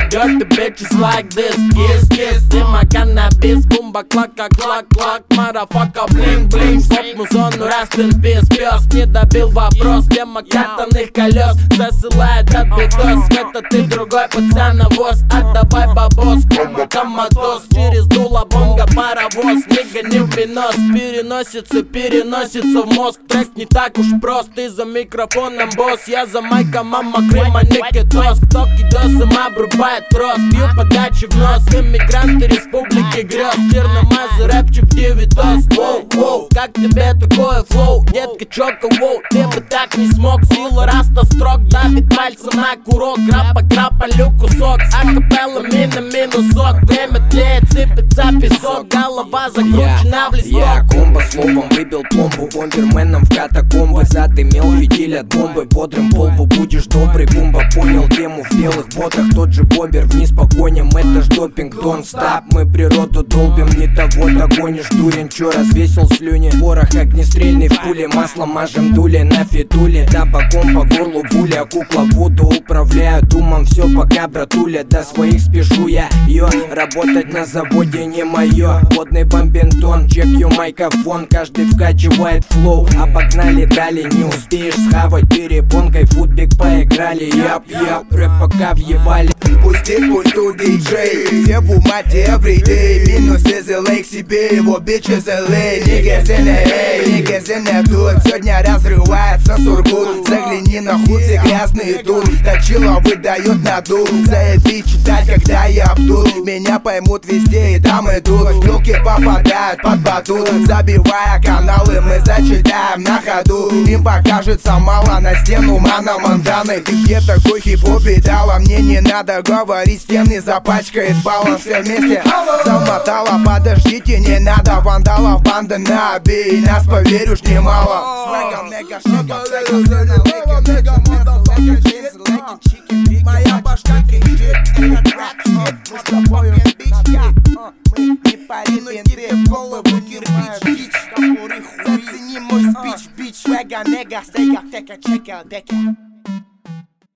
dirty bitches like this. Kiss, kiss, ты my cannabis. Бумба, клака, клак, клак, марафака, блин, блин. Стоп, музон, rest in peace. Пес не добил вопрос, тема катанных колес засылает от битос. В это ты другой пацан, навоз. Отдавай бабос, коматос. Через дуло бонга паровоз, не гони в минус. Переносится, переносится в мозг. Трек не так уж прост, ты за микрофоном босс. Я за майком, мама крема, никитос. Кто кидосом обрубает трос, бью подачи в нос. Иммигранты республики грез, черномазый рэпчик девитос. Воу, воу, как тебе такое флоу? Детка, чё кого? Ты бы так не смог. Сила раста строк, давит пальцем на курок. Крапа, крапалю кусок, акапелла мина минусок. Время тлеет, сыпется песок. Голова закручена в листок. Я комбо словом выбил пломбу. Бомберменом в катакомбы задымел фитиль от бомбы. Бодрым полбу будешь добрый. Бомба понял тему в белых ботах. Тот же бомбер вниз по коням. Это ж допинг, don't stop. Мы природу долбим, не того догонишь. Дурень, чё развесил слюни? Порох огнестрельный в пуле. Масло мажем дули на фитуле. Табаком по горлу пуля. Кукла Вуду управляю думом. Все пока, братуля, до своих спешу я. Работать на заводе не моё. Водный бомбинтон, чекью майкофон. Каждый вкачивает флоу. А погнали дали, не успеешь схавать перепонкой. Футбик поиграли, яп-яп. Рэп пока въебали. Пусти пульту диджей, все в умате everyday. Минус из LA к себе, его bitch из LA. Niggas in LA, niggas in the тут. Сегодня разрывается Сургут. Загляни на худ, все грязные тут. Точила выдает надув. Заебись читать, когда я обдут. Меня поймут везде и там идут. Руки попадают под батут. Забивая каналы, мы зачитаем на ходу. Им покажется мало, на стену мана Монтаны. Ты где такой хип-хоп видала? Мне не надо говорить, стены запачкает баллон. Все вместе замотала, подождите, не надо вандалов. Банда на обей, нас поверишь немало. Моя башка кричит, этот рэп щит. Мы с тобой не парим, тебе в голову кирпич. Зацени мой спич, бич. Вега, нега, сега, тека, чека, дека.